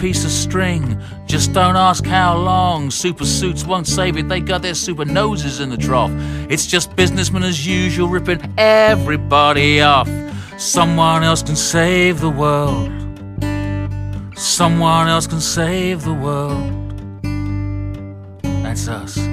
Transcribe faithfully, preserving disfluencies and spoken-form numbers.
piece of string. Just don't ask how long. Super suits won't save it, they got their super noses in the trough. It's just businessmen as usual, ripping everybody off. Someone else can save the world. Someone else can save the world. That's us.